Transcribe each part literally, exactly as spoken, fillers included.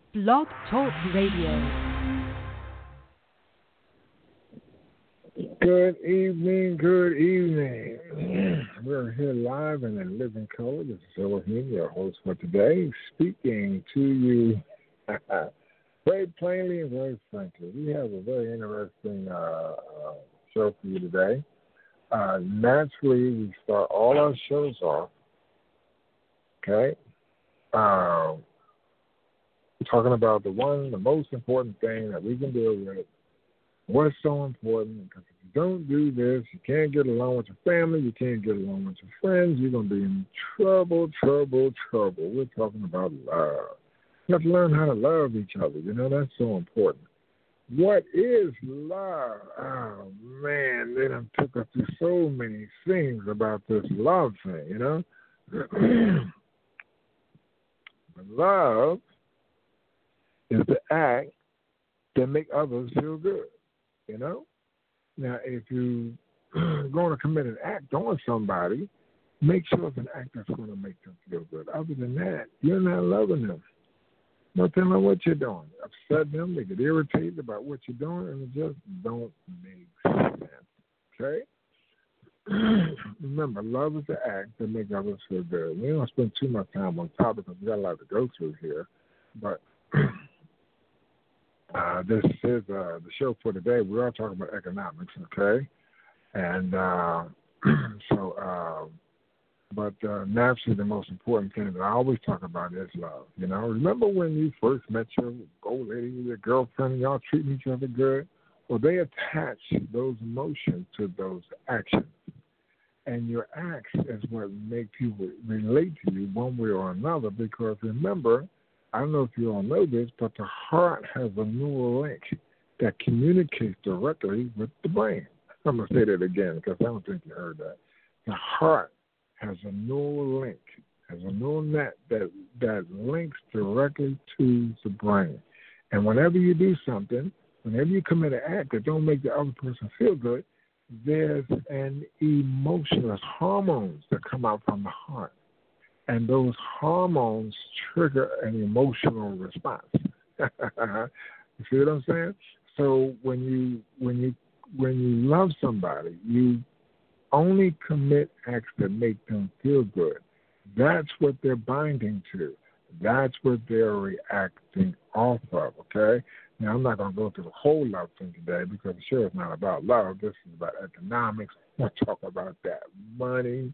Blog Talk Radio. Good evening, good evening. We're here live and in living color. This is Elohim, your host for today, speaking to you very plainly and very frankly. We have a very interesting uh, uh, show for you today. Uh, naturally, we start all our shows off, okay, uh, talking about the one, the most important thing that we can deal with. What's so important? Because if you don't do this, you can't get along with your family, you can't get along with your friends, you're going to be in trouble, trouble, trouble. We're talking about love. You have to learn how to love each other. You know, that's so important. What is love? Oh, man, they done took us through so many things about this love thing, you know? But love is the act that make others feel good. You know? Now, if you're going to commit an act on somebody, make sure it's an act that's going to make them feel good. Other than that, you're not loving them. Not telling them what you're doing. Upset them, they get irritated about what you're doing, and it just don't make sense. Okay? Remember, love is the act that makes others feel good. We don't spend too much time on topic because we got a lot to go through here. But Uh, this is uh, the show for today. We are talking about economics, okay? And uh, so, uh, but uh, naturally, the most important thing that I always talk about is love. You know, remember when you first met your old lady, your girlfriend, and y'all treating each other good? Well, they attach those emotions to those actions. And your acts is what make people relate to you one way or another because remember, I don't know if you all know this, but the heart has a neural link that communicates directly with the brain. I'm going to say that again because I don't think you heard that. The heart has a neural link, has a neural net that, that links directly to the brain. And whenever you do something, whenever you commit an act that don't make the other person feel good, there's an emotion, there's hormones that come out from the heart. And those hormones trigger an emotional response. You see what I'm saying? So when you when you when you love somebody, you only commit acts that make them feel good. That's what they're binding to. That's what they're reacting off of. Okay. Now I'm not going to go through the whole love thing today because the show is not about love. This is about economics. I want to talk about that money.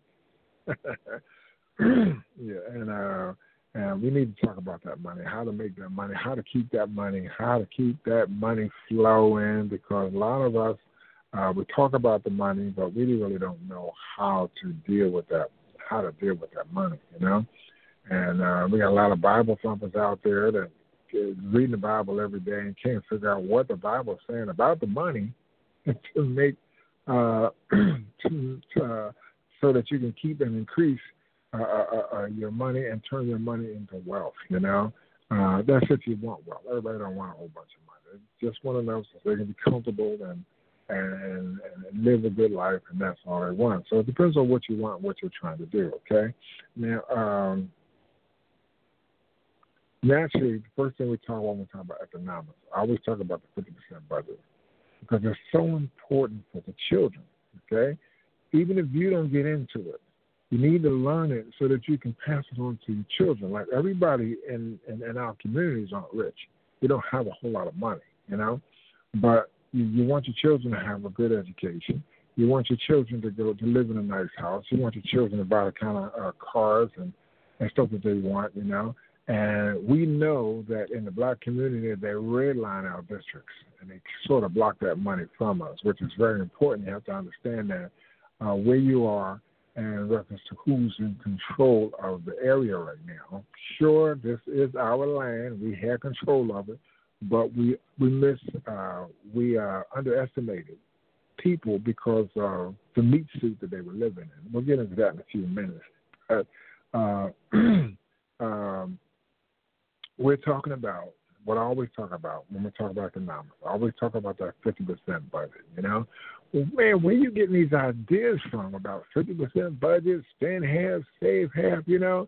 yeah, and uh, and we need to talk about that money, how to make that money, how to keep that money, how to keep that money flowing, because a lot of us, uh, we talk about the money, but we really don't know how to deal with that, how to deal with that money, you know? And uh, we got a lot of Bible thumpers out there that is reading the Bible every day and can't figure out what the Bible is saying about the money to make, uh, to, to, uh, so that you can keep and increase Uh, uh, uh, your money and turn your money into wealth, you know. Uh, that's if you want wealth. Everybody don't want a whole bunch of money. They just want enough so they can be comfortable and, and, and live a good life, and that's all they want. So it depends on what you want, what you're trying to do, okay? Now, um, naturally, the first thing we talk about when we talk about economics, I always talk about the fifty percent budget because it's so important for the children, okay? Even if you don't get into it, you need to learn it so that you can pass it on to your children. Like everybody in, in, in our communities aren't rich. We don't have a whole lot of money, you know. But you, you want your children to have a good education. You want your children to go to live in a nice house. You want your children to buy the kind of uh, cars and, and stuff that they want, you know. And we know that in the black community, they redline our districts, and they sort of block that money from us, which is very important. You have to understand that uh, where you are, and reference to who's in control of the area right now. Sure, this is our land. We have control of it, but we we miss uh, we uh, underestimated people because of the meat suit that they were living in. We'll get into that in a few minutes. But, uh, um, we're talking about what I always talk about when we talk about economics. I always talk about that fifty percent budget, you know. Well, man, where you getting these ideas from about fifty percent budget, spend half, save half, you know?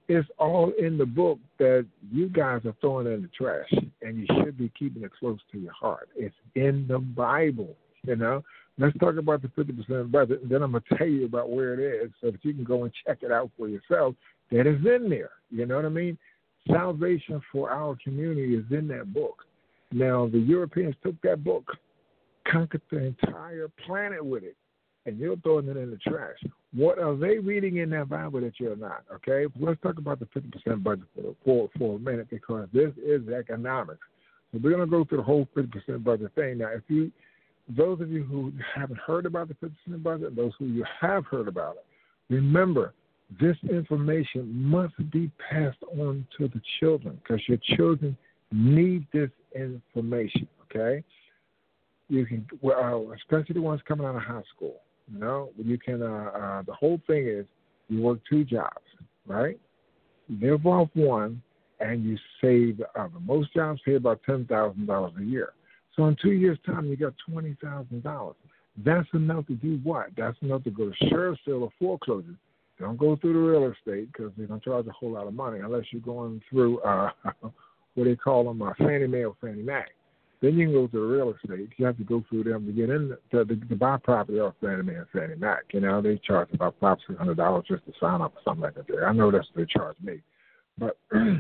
It's all in the book that you guys are throwing in the trash, and you should be keeping it close to your heart. It's in the Bible, you know. Let's talk about the fifty percent budget, and then I'm going to tell you about where it is so that you can go and check it out for yourself. That is in there, you know what I mean? Salvation for our community is in that book. Now, the Europeans took that book, conquered the entire planet with it, and you're throwing it in the trash. What are they reading in that Bible that you're not, okay? Let's talk about the fifty percent budget for, for, for a minute, because this is economics. So we're going to go through the whole fifty percent budget thing. Now, if you, those of you who haven't heard about the fifty percent budget, those who you have heard about it, remember, this information must be passed on to the children, because your children need this information, okay? You can, well, especially the ones coming out of high school. You know, you can. Uh, uh, the whole thing is you work two jobs, right? You live off one, and you save the other. Most jobs pay about ten thousand dollars a year. So in two years' time, you got twenty thousand dollars. That's enough to do what? That's enough to go to sheriff's sale or foreclosure. Don't go through the real estate, because they're gonna charge a whole lot of money unless you're going through uh, what they call them, uh, Fannie Mae or Fannie Mac. Then you can go to the real estate. You have to go through them to get in to, to, to buy property off Fannie Mae and Fannie Mac. You know, they charge about five, six hundred dollars just to sign up or something like that. There, I know that's what they charge me, but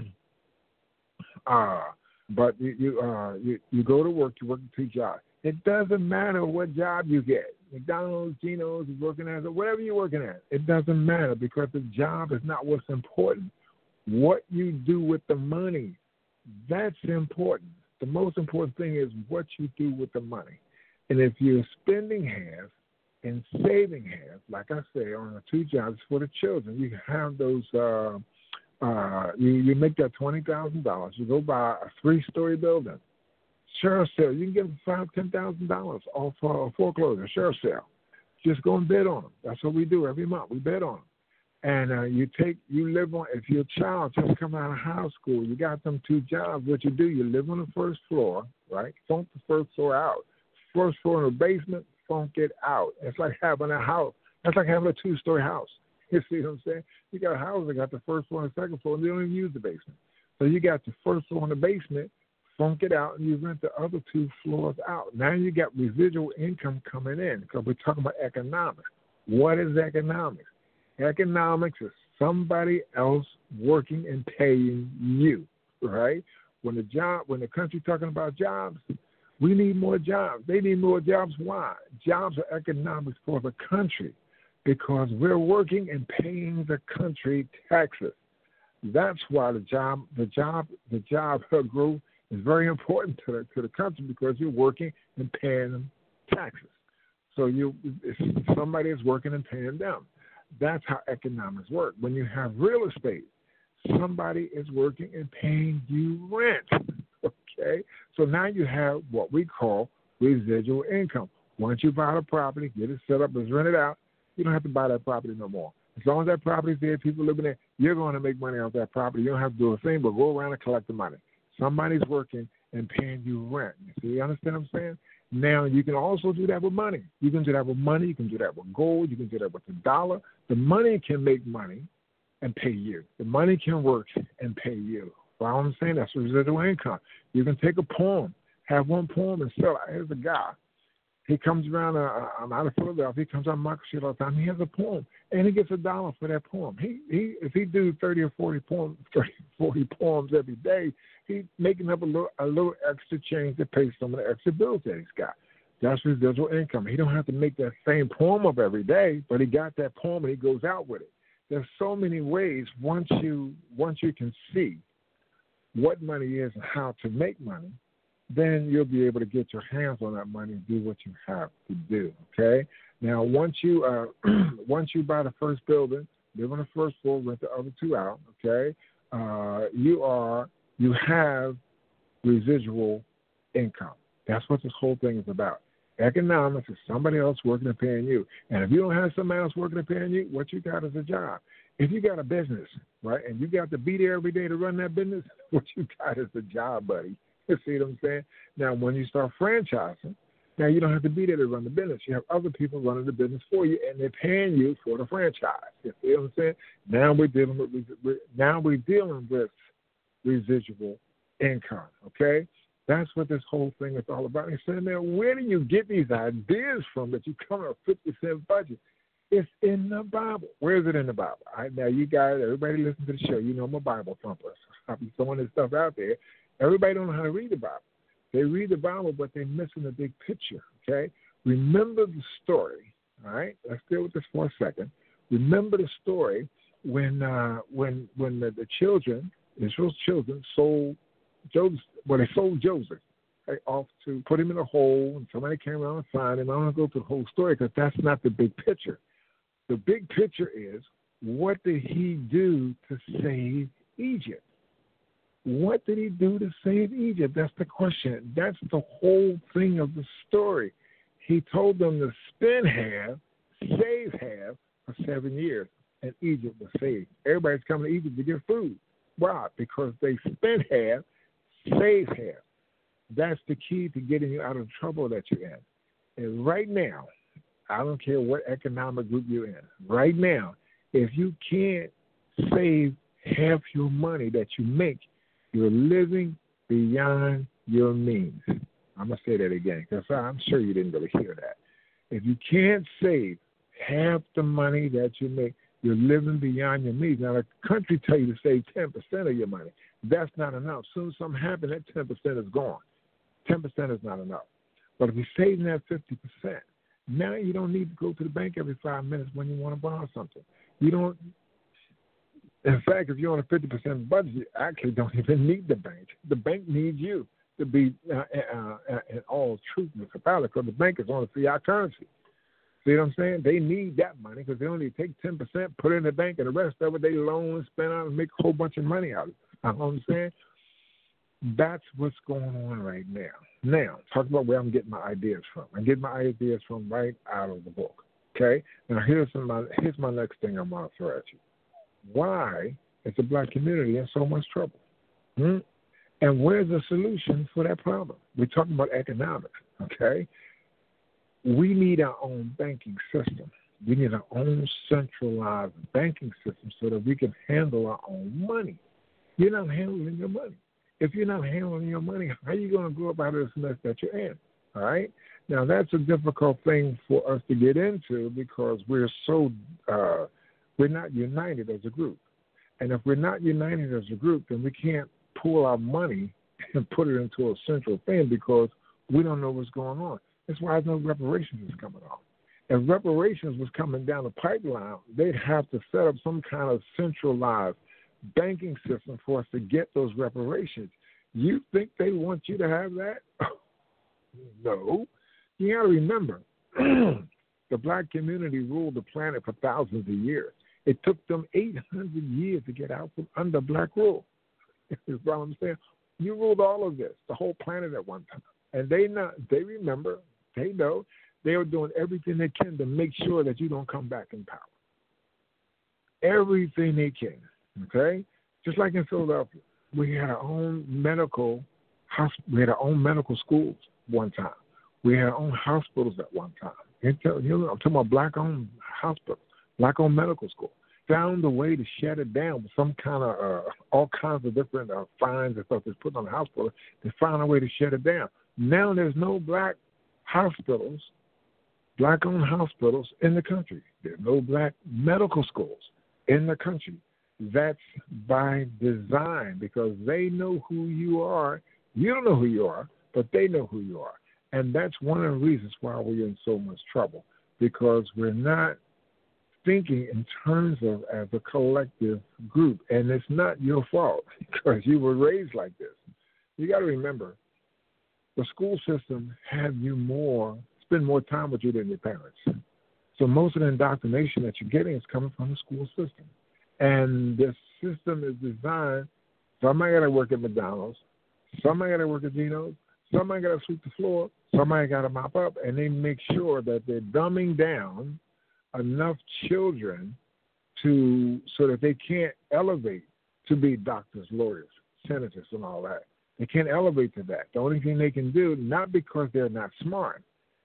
uh, but you you, uh, you you go to work. You work two jobs. It doesn't matter what job you get. McDonald's, Geno's, working as whatever you're working at. It doesn't matter, because the job is not what's important. What you do with the money, that's important. The most important thing is what you do with the money. And if you're spending half and saving half, like I say, on the two jobs for the children, you can have those, uh, uh, you, you make that twenty thousand dollars. You go buy a three-story building. Sheriff's sale, you can get five thousand dollars, ten thousand dollars off uh, foreclosure, sheriff's sale. Just go and bid on them. That's what we do every month. We bid on them. And uh, you take, you live on, if your child just come out of high school, you got them two jobs, what you do, you live on the first floor, right? Funk the first floor out. First floor in the basement, funk it out. It's like having a house. That's like having a two-story house. You see what I'm saying? You got a house that got the first floor and the second floor, and they don't even use the basement. So you got the first floor in the basement, funk it out, and you rent the other two floors out. Now you got residual income coming in, because we're talking about economics. What is economics? Economics is somebody else working and paying you, right? When the job, when the country talking about jobs, we need more jobs. They need more jobs. Why? Jobs are economics for the country, because we're working and paying the country taxes. That's why the job, the job, the job growth is very important to the, to the country, because you're working and paying them taxes. So you, somebody is working and paying them. That's how economics work. When you have real estate, somebody is working and paying you rent, okay? So now you have what we call residual income. Once you buy the property, get it set up, it's rented out, you don't have to buy that property no more. As long as that property's there, people living there, you're going to make money off that property. You don't have to do a thing but go around and collect the money. Somebody's working and paying you rent. So you understand what I'm saying? Now, you can also do that with money. You can do that with money. You can do that with gold. You can do that with the dollar. The money can make money and pay you. The money can work and pay you. Well, I'm saying that's residual income. You can take a poem, have one poem and sell it. Here's a guy. He comes around, uh, I'm out of Philadelphia. He comes on Market Street all the time. He has a poem, and he gets a dollar for that poem. He, he, if he do thirty or forty poems, thirty, forty poems every day, he's making up a little, a little extra change to pay some of the extra bills that he's got. That's residual income. He don't have to make that same poem up every day, but he got that poem and he goes out with it. There's so many ways once you once you can see what money is and how to make money, then you'll be able to get your hands on that money and do what you have to do, okay? Now, once you uh, once you buy the first building, live on the first floor, rent the other two out, okay, uh, you are, you have residual income. That's what this whole thing is about. Economics is somebody else working and paying you. And if you don't have somebody else working and paying you, what you got is a job. If you got a business, right, and you got to be there every day to run that business, what you got is a job, buddy. You see what I'm saying? Now, when you start franchising, Now, you don't have to be there to run the business. You have other people running the business for you, and they're paying you for the franchise. You see what I'm saying? Now we're dealing with now we're dealing with residual income. Okay, that's what this whole thing is all about. And saying, now, where do you get these ideas from that you come up with fifty cent budget? It's in the Bible. Where is it in the Bible? All right, now, you guys, everybody listen to the show. You know I'm a Bible thumper. I'll be throwing this stuff out there. Everybody don't know how to read the Bible. They read the Bible, but they're missing the big picture, okay? Remember the story, all right? Let's deal with this for a second. Remember the story when uh, when when the, the children, Israel's children, sold Joseph, well, they sold Joseph right, off to put him in a hole, and somebody came around and found him. I don't want to go through the whole story because that's not the big picture. The big picture is, what did he do to save Egypt? What did he do to save Egypt? That's the question. That's the whole thing of the story. He told them to spend half, save half for seven years, and Egypt was saved. Everybody's coming to Egypt to get food. Why? Because they spent half, save half. That's the key to getting you out of the trouble that you're in. And right now, I don't care what economic group you're in, right now, if you can't save half your money that you make, you're living beyond your means. I'm going to say that again because I'm sure you didn't really hear that. If you can't save half the money that you make, you're living beyond your means. Now, the country tell you to save ten percent of your money. That's not enough. As soon as something happens, that ten percent is gone. ten percent is not enough. But if you're saving that fifty percent, now you don't need to go to the bank every five minutes when you want to borrow something. You don't. In fact, if you're on a fifty percent budget, you actually don't even need the bank. The bank needs you to be uh, uh, uh, in all truthness about it because the bank is on a fiat currency. See what I'm saying? They need that money because they only take ten percent, put it in the bank, and the rest of it they loan and spend out and make a whole bunch of money out of it. You know what I'm saying? That's what's going on right now. Now, talk about where I'm getting my ideas from. I get my ideas from right out of the book. Okay? Now, here's my, here's my next thing I'm going to throw at you. Why is the black community in so much trouble? Hmm? And where's the solution for that problem? We're talking about economics, okay? We need our own banking system. We need our own centralized banking system so that we can handle our own money. You're not handling your money. If you're not handling your money, how are you going to go up out of this mess that you're in? All right? Now, that's a difficult thing for us to get into because we're so uh, we're not united as a group. And if we're not united as a group, then we can't pull our money and put it into a central thing because we don't know what's going on. That's why no reparations is coming on. If reparations was coming down the pipeline, they'd have to set up some kind of centralized banking system for us to get those reparations. You think they want you to have that? No. You got to remember, the black community ruled the planet for thousands of years. It took them eight hundred years to get out from under black rule. Is what I'm saying. You ruled all of this, the whole planet at one time. And they not, they remember, they know, they are doing everything they can to make sure that you don't come back in power. Everything they can, okay? Just like in Philadelphia, we had our own medical, we had our own medical schools one time. We had our own hospitals at one time. I'm talking about black-owned hospitals, black-owned medical school. Found a way to shut it down with some kind of, uh, all kinds of different uh, fines and stuff that's put on the hospital. They found a way to shut it down. Now there's no black hospitals, black-owned hospitals in the country. There's no black medical schools in the country. That's by design because they know who you are. You don't know who you are, but they know who you are. And that's one of the reasons why we're in so much trouble, because we're not thinking in terms of as a collective group. And it's not your fault because you were raised like this. You got to remember, the school system have you more, spend more time with you than your parents. So most of the indoctrination that you're getting is coming from the school system. And the system is designed, somebody got to work at McDonald's, somebody got to work at Geno's, somebody got to sweep the floor, somebody got to mop up, and they make sure that they're dumbing down enough children to so that they can't elevate to be doctors, lawyers, senators, and all that. They can't elevate to that. The only thing they can do, not because they're not smart,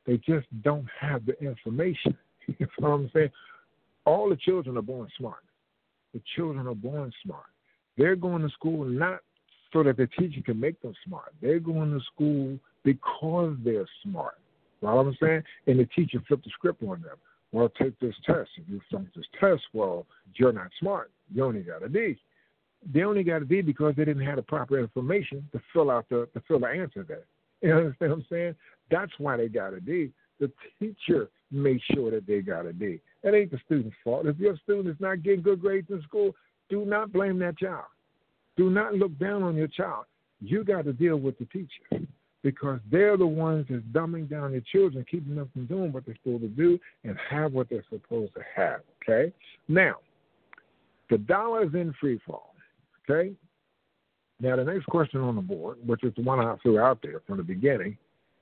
They just don't have the information. You know what I'm saying? All the children are born smart. The children are born smart. They're going to school not so that the teacher can make them smart. They're going to school because they're smart. You know what I'm saying? And the teacher flipped the script on them. Well, take this test. If you flunk this test, well, you're not smart. You only got a D. They only got a D because they didn't have the proper information to fill out the to fill the answer there. You understand what I'm saying? That's why they got a D. The teacher made sure that they got a D. That ain't the student's fault. If your student is not getting good grades in school, do not blame that child. Do not look down on your child. You got to deal with the teacher because they're the ones that's dumbing down your children, keeping them from doing what they're supposed to do and have what they're supposed to have, okay? Now, the dollar is in free fall, okay? Now, the next question on the board, which is the one I threw out there from the beginning,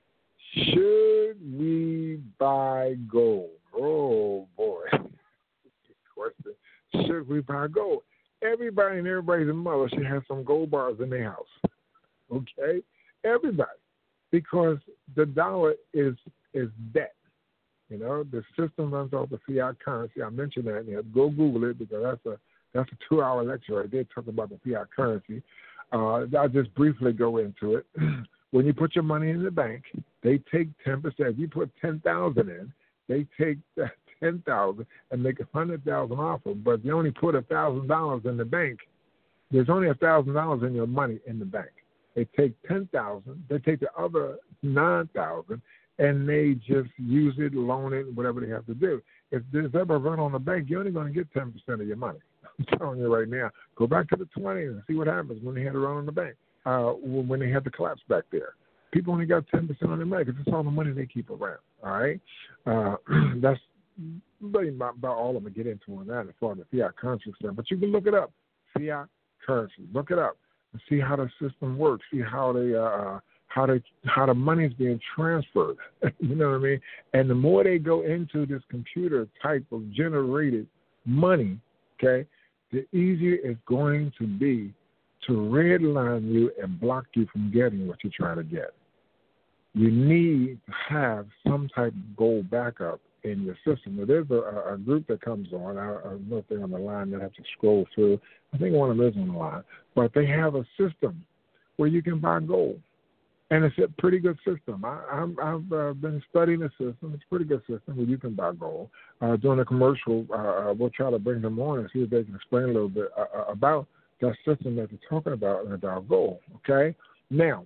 should we buy gold? Oh, boy. Question. Should we buy gold? Everybody and everybody's mother should have some gold bars in their house, okay? Everybody. Because the dollar is is debt. You know, the system runs off the fiat currency. I mentioned that. You know, go Google it because that's a that's a two-hour lecture right there talking about the fiat currency. Uh, I'll just briefly go into it. When you put your money in the bank, they take ten percent. If you put ten thousand in, they take that ten thousand and make a hundred thousand off of. But if you only put a thousand dollars in the bank, there's only a thousand dollars in your money in the bank. They take ten thousand, they take the other nine thousand, and they just use it, loan it, whatever they have to do. If there's ever a run on the bank, you're only going to get ten percent of your money. I'm telling you right now. Go back to the twenties and see what happens when they had a run on the bank, uh, when they had the collapse back there. People only got ten percent on their money because it's all the money they keep around, all right? Uh, that's really about, about all I'm going to get into on that as far as the fiat currency stuff. But you can look it up, fiat currency. Look it up. See how the system works. See how they, uh, how they, how the money is being transferred. You know what I mean? And the more they go into this computer type of generated money, okay, the easier it's going to be to redline you and block you from getting what you're trying to get. You need to have some type of gold backup in your system. Now, there's a, a group that comes on. I, I don't know if they're on the line. They'll have to scroll through. I think one of them is on the line. But they have a system where you can buy gold. And it's a pretty good system. I, I'm, I've uh, been studying the system. It's a pretty good system where you can buy gold. Uh, during a commercial, uh, we'll try to bring them on and see if they can explain a little bit uh, about that system that they're talking about and about gold, okay? Now,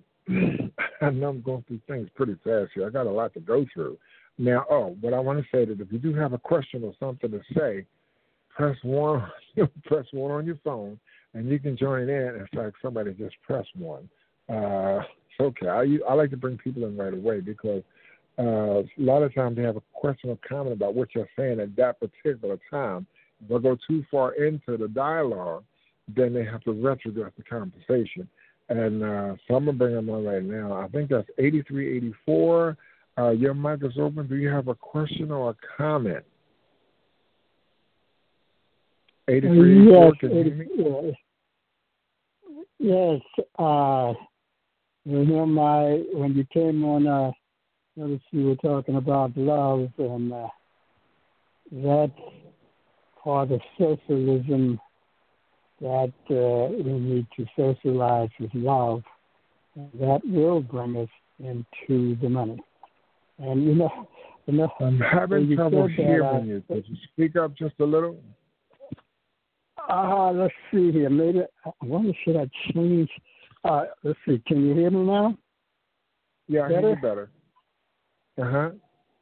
I know I'm going through things pretty fast here. I got a lot to go through. Now, oh, but I want to say that if you do have a question or something to say, press one, press one on your phone, and you can join in. In fact, somebody just pressed one. Uh, it's okay. I, I like to bring people in right away because uh, a lot of times they have a question or comment about what you're saying at that particular time. If I go too far into the dialogue, then they have to retrogress the conversation. And uh, so I'm going to bring them on right now. I think that's eighty-three eighty-four. Uh, your mic is open. Do you have a question or a comment? eighty-three eighty-four, yes, eighty-four. Yes. Uh, you know, my when you came on, uh, notice you were talking about love, and uh, that's part of socialism. That uh, we need to socialize with love. And that will bring us into the money. And you know, you know I'm having trouble hearing that, you. Could you speak up just a little? Ah, uh, let's see here. Maybe I wonder should I change? Uh, let's see. Can you hear me now? Yeah, I better? hear you better. Uh huh.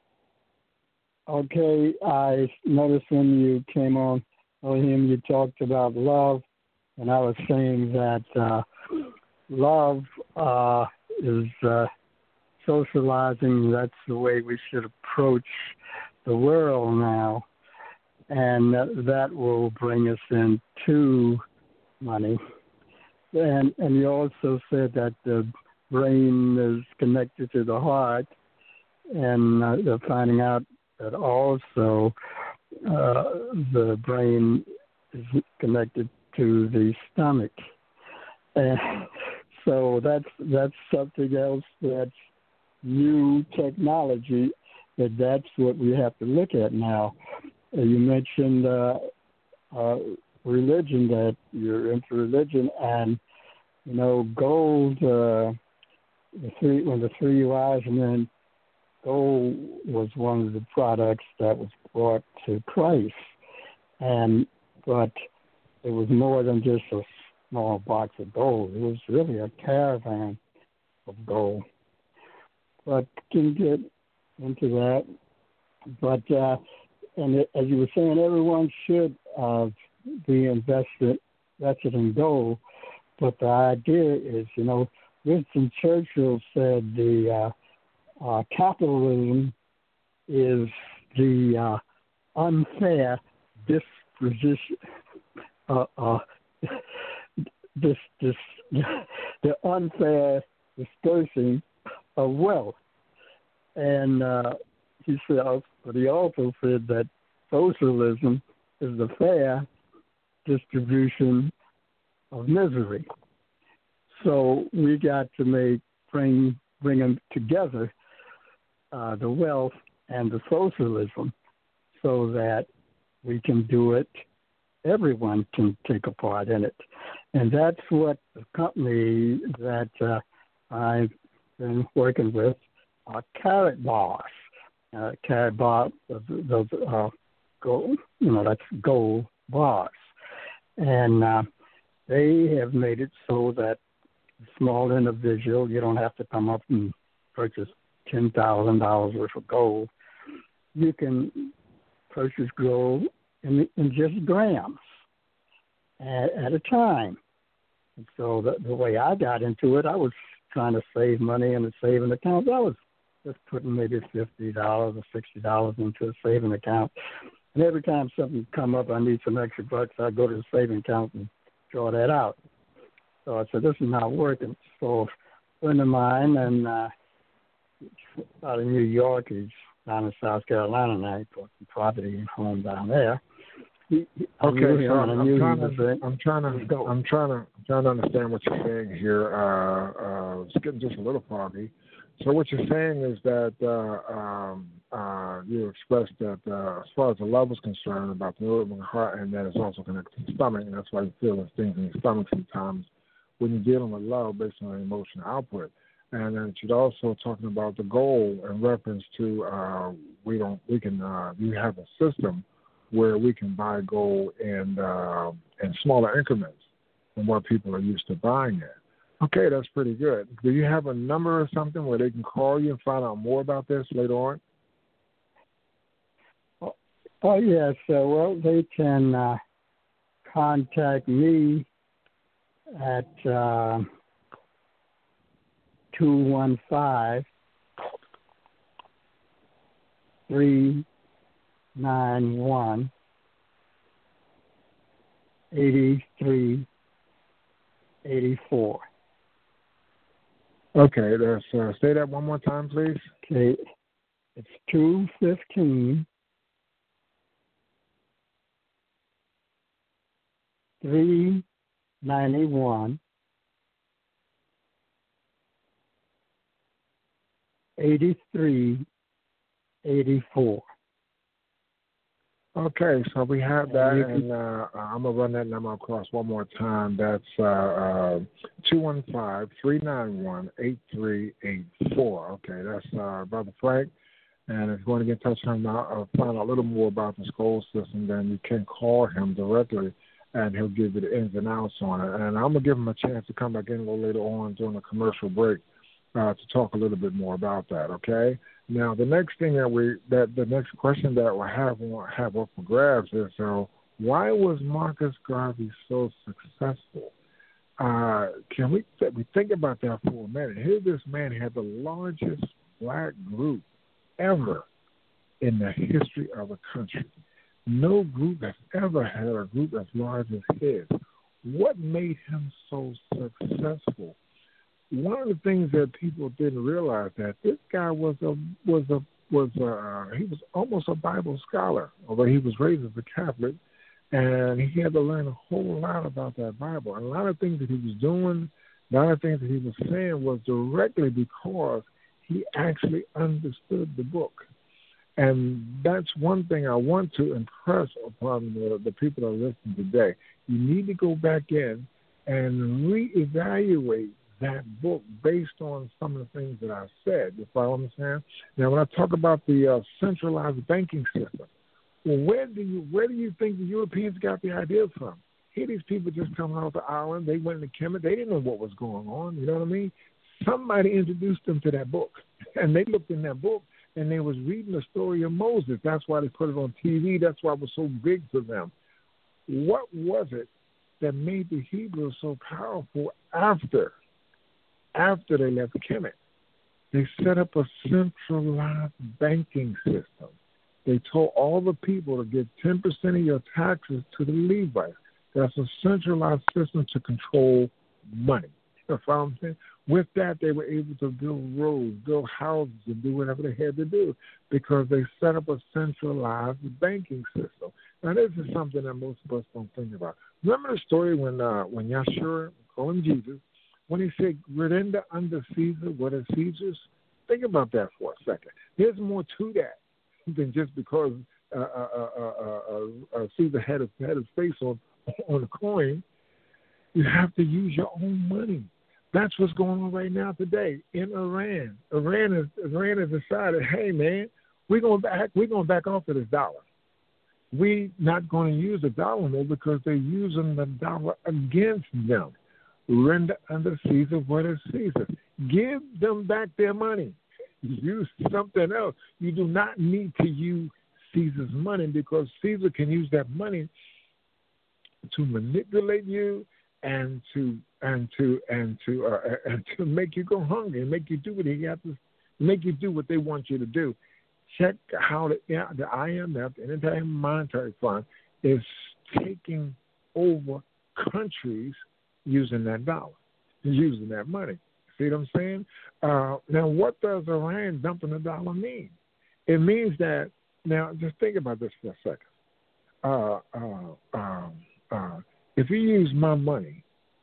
Okay. I noticed when you came on, Ohim, you talked about love, and I was saying that uh, love uh, is. Uh, Socializing, that's the way we should approach the world now, and that will bring us into money. And and you also said that the brain is connected to the heart, and uh, they're finding out that also uh, the brain is connected to the stomach. And so that's that's something else that's new technology, that that's what we have to look at now. Uh, you mentioned uh, uh, religion, that you're into religion, and you know, gold. Uh, the three when the three wise men, gold was one of the products that was brought to Christ, and but it was more than just a small box of gold. It was really a caravan of gold. But can get into that. But uh, and it, as you were saying, everyone should uh, be invested invested in gold. But the idea is, you know, Winston Churchill said the uh, uh, capitalism is the uh, unfair disposition, uh, uh, this this the unfair dispersing of wealth, and uh, he said, but he also said that socialism is the fair distribution of misery. So we got to make bring bring them together, uh, the wealth and the socialism, so that we can do it. Everyone can take a part in it, and that's what the company that uh, I've been working with are Karatbars. Uh, Karatbar, those uh, gold, you know, that's gold bars, and uh, they have made it so that small individual, you don't have to come up and purchase ten thousand dollars worth of gold. You can purchase gold in, in just grams at, at a time. And so the, the way I got into it, I was trying to save money in a saving account. I was just putting maybe fifty dollars or sixty dollars into a saving account. And every time something come up, I need some extra bucks, I go to the saving account and draw that out. So I said, this is not working. So a friend of mine, and uh, out of New York, he's down in South Carolina now. He bought some property and home down there. He, he, okay, so I'm, I'm, trying to, to, I'm trying to, I'm trying to, I'm trying to understand what you're saying here. Uh, uh, it's getting just a little foggy. So what you're saying is that uh, um, uh, you expressed that uh, as far as the love is concerned, about the movement of the heart, and that it's also connected to the stomach, and that's why you feel those things in your stomach sometimes when you're dealing with love based on emotional output. And then you're also talking about the goal in reference to uh, we don't we can uh, we have a system where we can buy gold in uh, in smaller increments than what people are used to buying it. Okay, that's pretty good. Do you have a number or something where they can call you and find out more about this later on? Oh, oh yes. Uh, well, they can uh, contact me at uh, two one five, three nine one, eight three eight four. Okay, let's uh, say that one more time, please. Okay, it's two fifteen, three ninety one, eighty three eighty four. Okay, so we have that, and uh, I'm going to run that number across one more time. That's uh, uh, two one five, three nine one, eight three eight four. Okay, that's uh, Brother Frank. And if you want to get in touch with him now, uh, find out a little more about the gold system, then you can call him directly, and he'll give you the ins and outs on it. And I'm going to give him a chance to come back in a little later on during the commercial break uh, to talk a little bit more about that, okay? Now, the next thing that we, that the next question that we'll have, have up for grabs is, so why was Marcus Garvey so successful? Uh, can we, we think about that for a minute? Here this man had the largest black group ever in the history of a country. No group has ever had a group as large as his. What made him so successful? One of the things that people didn't realize, that this guy was a was a was a he was almost a Bible scholar, although he was raised as a Catholic, and he had to learn a whole lot about that Bible. And a lot of things that he was doing, a lot of things that he was saying was directly because he actually understood the book. And that's one thing I want to impress upon the, the people that are listening today. You need to go back in and reevaluate that book based on some of the things that I said. You follow what I'm saying? Now, when I talk about the uh, centralized banking system, well, where do you where do you think the Europeans got the idea from? Here, these people just coming off the island. They went to Kemet. They didn't know what was going on. You know what I mean? Somebody introduced them to that book, and they looked in that book, and they was reading the story of Moses. That's why they put it on T V. That's why it was so big for them. What was it that made the Hebrews so powerful after, after they left Kemet? They set up a centralized banking system. They told all the people to give ten percent of your taxes to the Levites. That's a centralized system to control money. You know what I'm saying? With that, they were able to build roads, build houses, and do whatever they had to do because they set up a centralized banking system. Now, this is something that most of us don't think about. Remember the story when uh, when Yeshua, calling Jesus, when he said, "Render unto Caesar what is Caesar's"? Think about that for a second. There's more to that than just because uh, uh, uh, uh, uh, Caesar had his, had his face on on a coin. You have to use your own money. That's what's going on right now today in Iran. Iran is Iran has decided, hey man, we're gonna back we're gonna back off of this dollar. We're not going to use the dollar more because they're using the dollar against them. Render unto Caesar what is Caesar. Give them back their money. Use something else. You do not need to use Caesar's money because Caesar can use that money to manipulate you and to and to and to uh, and to make you go hungry and make you do what he has to make you do what they want you to do. Check how the, yeah, the I M F, the International Monetary Fund, is taking over countries using that dollar, using that money. See what I'm saying? Uh, now, what does Iran dumping the dollar mean? It means that now just think about this for a second. Uh, uh, um, uh, if you use my money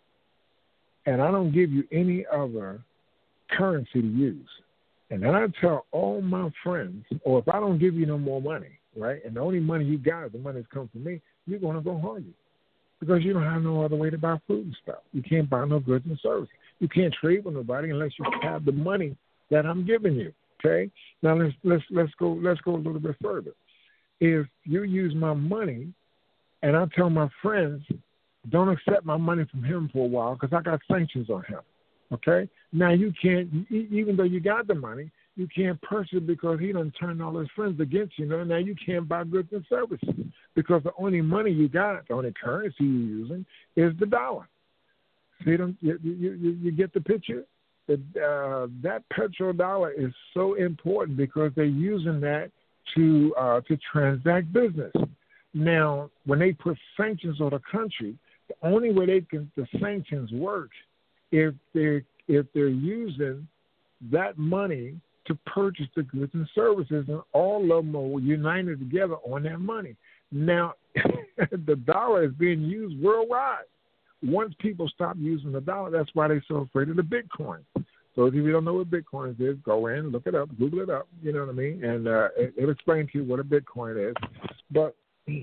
and I don't give you any other currency to use, and then I tell all my friends, or if I don't give you no more money, right, and the only money you got is the money that's come from me, you're going to go hungry because you don't have no other way to buy food and stuff. You can't buy no goods and services. You can't trade with nobody unless you have the money that I'm giving you. Okay. Now let's let's let's go let's go a little bit further. If you use my money, and I tell my friends, don't accept my money from him for a while because I got sanctions on him. Okay. Now you can't, even though you got the money, you can't purchase it because he done turned all his friends against you. Now you can't buy goods and services because the only money you got, the only currency you're using, is the dollar. See them? You, you, you, you get the picture? That, uh, that petrodollar is so important because they're using that to uh, to transact business. Now, when they put sanctions on a country, the only way they can the sanctions work if they're if they're using that money to purchase the goods and services, and all of them are united together on that money. Now, the dollar is being used worldwide. Once people stop using the dollar, that's why they're so afraid of the Bitcoin. So if you don't know what Bitcoin is, go in, look it up, Google it up, you know what I mean? And uh, it, it'll explain to you what a Bitcoin is. But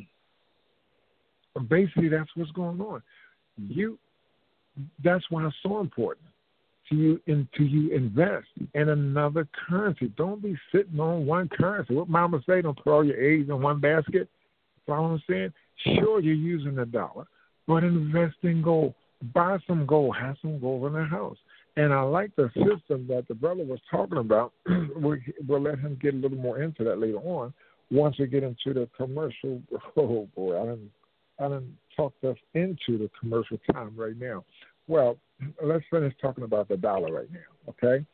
basically, that's what's going on. You, that's why it's so important to you in, to you invest in another currency. Don't be sitting on one currency. What Mama say, don't put all your eggs in one basket. Follow what I'm saying? Sure, you're using the dollar, but invest in gold. Buy some gold. Have some gold in the house. And I like the system that the brother was talking about. we'll, we'll let him get a little more into that later on once we get into the commercial. Oh, boy, I didn't, I didn't talk us into the commercial time right now. Well, let's finish talking about the dollar right now, okay?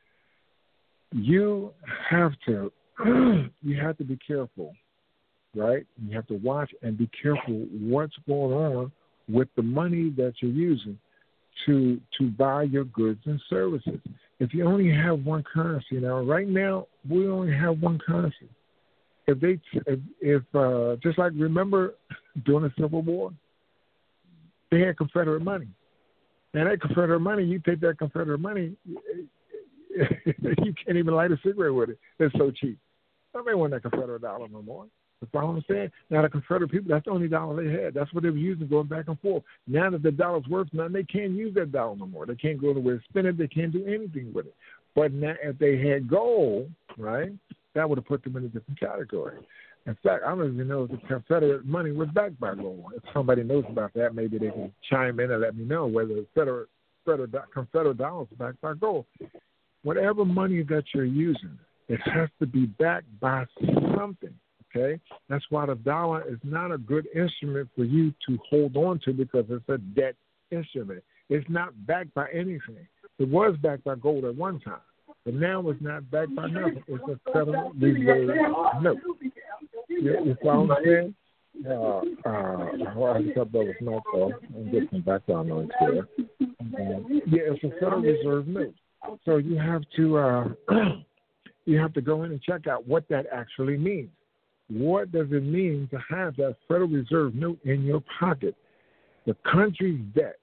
You have to, you have to be careful, right? You have to watch and be careful what's going on with the money that you're using to to buy your goods and services. If you only have one currency now, right now we only have one currency. If they, if, if uh, just like remember during the Civil War, they had Confederate money. And that Confederate money, you take that Confederate money, you can't even light a cigarette with it. It's so cheap. Nobody want that Confederate dollar no more. That's all I'm saying. Now, the Confederate people, that's the only dollar they had. That's what they were using going back and forth. Now that the dollar's worth nothing, they can't use that dollar no more. They can't go anywhere and spend it. They can't do anything with it. But now, if they had gold, right, that would have put them in a different category. In fact, I don't even know if the Confederate money was backed by gold. If somebody knows about that, maybe they can chime in and let me know whether the Federal, Federal, Confederate dollars are backed by gold. Whatever money that you're using, it has to be backed by something. Okay, that's why the dollar is not a good instrument for you to hold on to because it's a debt instrument. It's not backed by anything. It was backed by gold at one time, but now it's not backed by nothing. It's a Federal Reserve note. You, you follow what I'm saying? Uh, uh, well, I just thought that was my fault. I'm getting some background noise here. Um, yeah, it's a Federal Reserve note. So you have to uh, you have to go in and check out what that actually means. What does it mean to have that Federal Reserve note in your pocket? The country's debt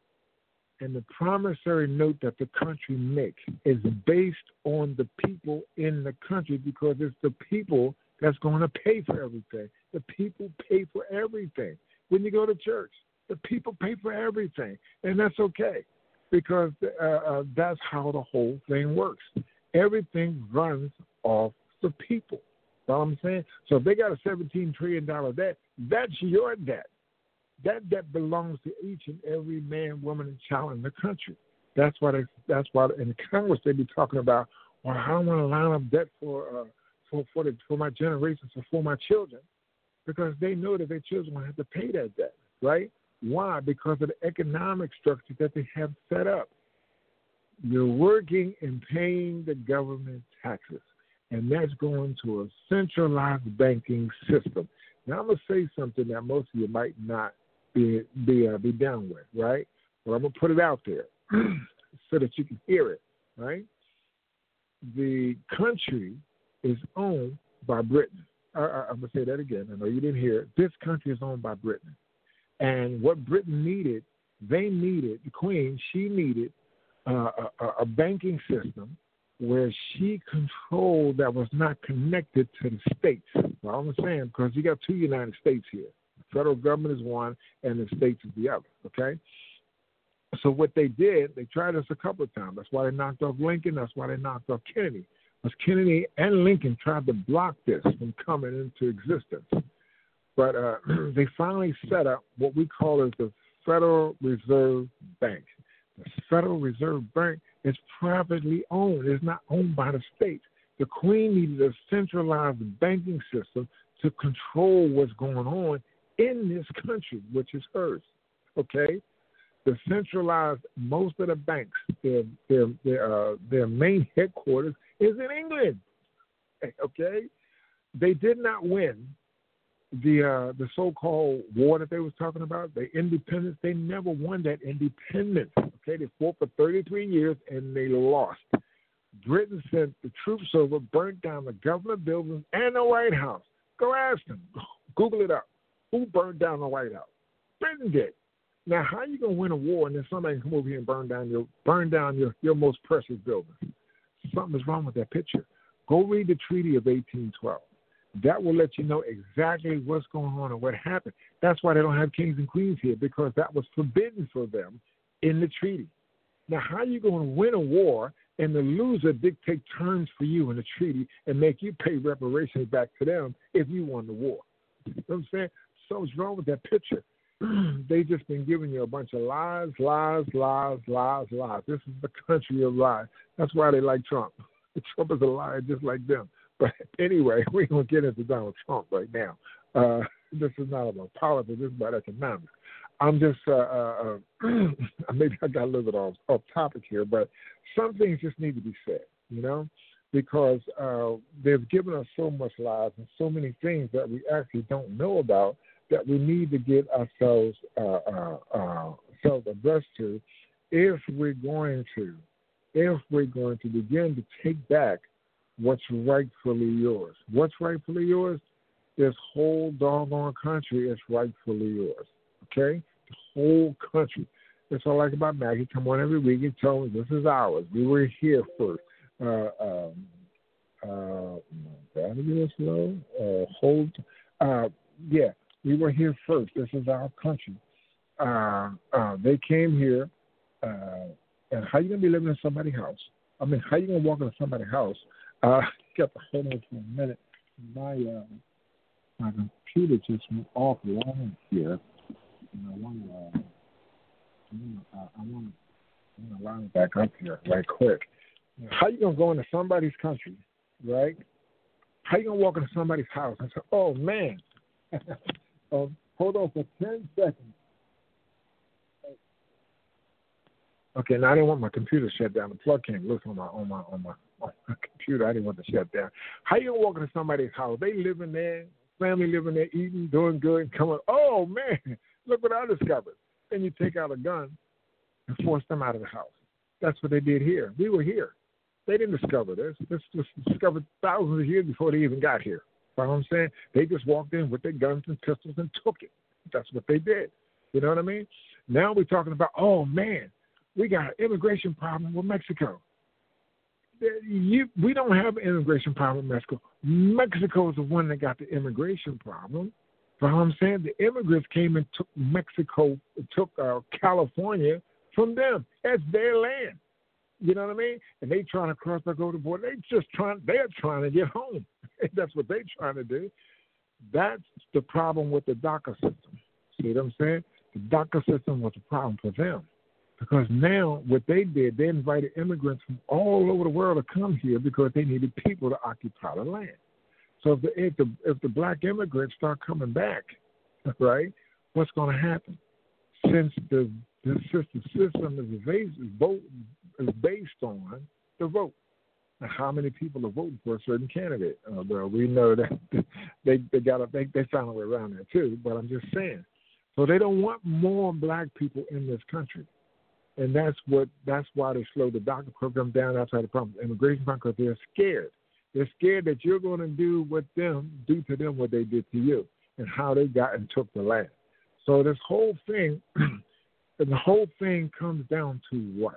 and the promissory note that the country makes is based on the people in the country because it's the people that's going to pay for everything. The people pay for everything. When you go to church, the people pay for everything, and that's okay because uh, uh, that's how the whole thing works. Everything runs off the people. You know what I'm saying? So if they got a seventeen trillion dollars debt, that's your debt. That debt belongs to each and every man, woman, and child in the country. That's why they, that's why in Congress they be talking about, well, I don't want to line up debt for uh, for for, the, for my generations or for my children, because they know that their children will have to pay that debt, right? Why? Because of the economic structure that they have set up. You're working and paying the government taxes. And that's going to a centralized banking system. Now, I'm going to say something that most of you might not be be, uh, be down with, right? But I'm going to put it out there so that you can hear it, right? The country is owned by Britain. Uh, I'm going to say that again. I know you didn't hear it. This country is owned by Britain. And what Britain needed, they needed, the Queen, she needed uh, a, a banking system where she controlled that was not connected to the states. Well, I'm saying because you got two United States here. The federal government is one and the states is the other, okay? So what they did, they tried this a couple of times. That's why they knocked off Lincoln. That's why they knocked off Kennedy. Because Kennedy and Lincoln tried to block this from coming into existence. But uh, they finally set up what we call as the Federal Reserve Bank. The Federal Reserve Bank is privately owned. It's not owned by the states. The Queen needed a centralized banking system to control what's going on in this country, which is hers. Okay? The centralized, most of the banks, their their their, uh, their main headquarters is in England. Okay? They did not win the uh, the so-called war that they was talking about, the independence. They never won that independence. Okay, they fought for thirty-three years and they lost. Britain sent the troops over, burnt down the government buildings and the White House. Go ask them. Google it up. Who burned down the White House? Britain did. Now, how are you gonna win a war and then somebody can come over here and burn down your burn down your, your most precious buildings? Something's wrong with that picture. Go read the Treaty of eighteen twelve. That will let you know exactly what's going on and what happened. That's why they don't have kings and queens here, because that was forbidden for them in the treaty. Now, how are you going to win a war and the loser dictate terms for you in the treaty and make you pay reparations back to them if you won the war? You know what I'm saying? Something's wrong with that picture. They've just been giving you a bunch of lies, lies, lies, lies, lies. This is the country of lies. That's why they like Trump. Trump is a liar just like them. But anyway, we're going to get into Donald Trump right now. Uh, this is not about politics. This is about economics. I'm just, uh, uh, maybe I got a little bit off, off topic here, but some things just need to be said, you know, because uh, they've given us so much lies and so many things that we actually don't know about that we need to get ourselves, uh, uh, uh, self abreast to if we're going to, if we're going to begin to take back what's rightfully yours. What's rightfully yours? This whole doggone country is rightfully yours. Okay? The whole country. That's what I like about Maggie. Come on every week and tell me this is ours. We were here first. Uh, um, uh, battery is low. Uh, hold. Uh, yeah, we were here first. This is our country. Uh, uh, they came here, uh, and how you gonna be living in somebody's house? I mean, how you gonna walk into somebody's house? Uh, got to hold on for a minute. My uh, my computer just went offline here, and I want to. Uh, I want to. I'm gonna line it back up here right quick. How you gonna go into somebody's country, right? How you gonna walk into somebody's house and say, "Oh man, oh, hold on for ten seconds"? Okay, now I didn't want my computer shut down. The plug came loose on my on my on my, on my computer. I didn't want to shut down. How you gonna walk into somebody's house? They living there, family living there, eating, doing good, and coming. Oh man, look what I discovered. Then you take out a gun and force them out of the house. That's what they did here. We were here. They didn't discover this. This was discovered thousands of years before they even got here. You know what I'm saying? They just walked in with their guns and pistols and took it. That's what they did. You know what I mean? Now we're talking about, oh, man, we got an immigration problem with Mexico. You, we don't have an immigration problem with Mexico. Mexico is the one that got the immigration problem. You know what I'm saying? The immigrants came and took Mexico, took uh, California from them. That's their land. You know what I mean? And they trying to cross back over the border. They just trying. They're trying to get home. That's what they're trying to do. That's the problem with the DACA system. See what I'm saying? The DACA system was a problem for them because now what they did, they invited immigrants from all over the world to come here because they needed people to occupy the land. So if the if the, if the black immigrants start coming back, right, what's going to happen? Since the the system, system is, based, is, vote, is based on the vote. Now, how many people are voting for a certain candidate? Uh, well, we know that they they got a, they they found a way around that too. But I'm just saying, so they don't want more black people in this country, and that's what that's why they slowed the DACA program down outside the problem with immigration because they're scared. They're scared that you're going to do what them do to them what they did to you, and how they got and took the land. So this whole thing. And the whole thing comes down to what?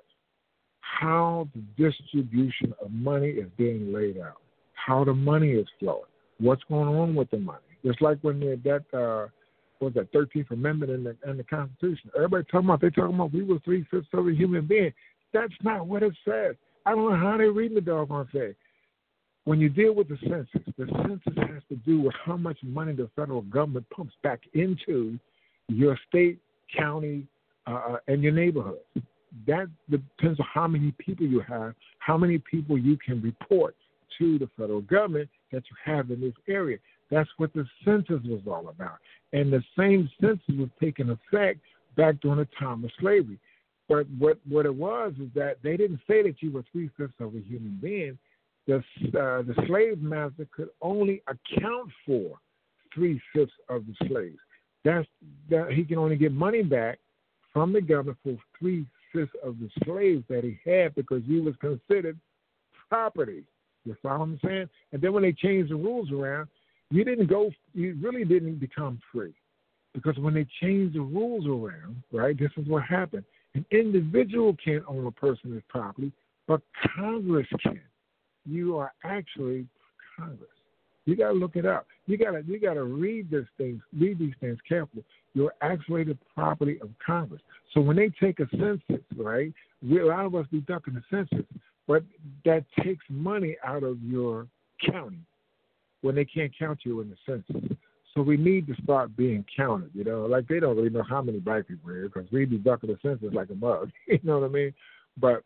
How the distribution of money is being laid out, how the money is flowing, what's going on with the money. Just like when they that uh, what was that thirteenth Amendment in the, in the Constitution. Everybody talking about they talking about we were three fifths of a human being. That's not what it says. I don't know how they read the doggone thing. When you deal with the census, the census has to do with how much money the federal government pumps back into your state, county, Uh, and your neighborhood. That depends on how many people you have, how many people you can report to the federal government that you have in this area. That's what the census was all about. And the same census was taking effect back during the time of slavery. But what, what it was is that they didn't say that you were three-fifths of a human being. The, uh, the slave master could only account for three-fifths of the slaves. That's, that he can only get money back from the government for three-fifths of the slaves that he had because he was considered property. You follow what I'm saying? And then when they changed the rules around, you didn't go, you really didn't become free. Because when they changed the rules around, right, this is what happened. An individual can't own a person's property, but Congress can. You are actually Congress. You got to look it up. You got to you got to read this things, read these things carefully. You're actually the property of Congress. So when they take a census, right, we, a lot of us deducting the census, but that takes money out of your county when they can't count you in the census. So we need to start being counted. You know, like they don't really know how many black people are here because we deducting the census like a mug. You know what I mean? But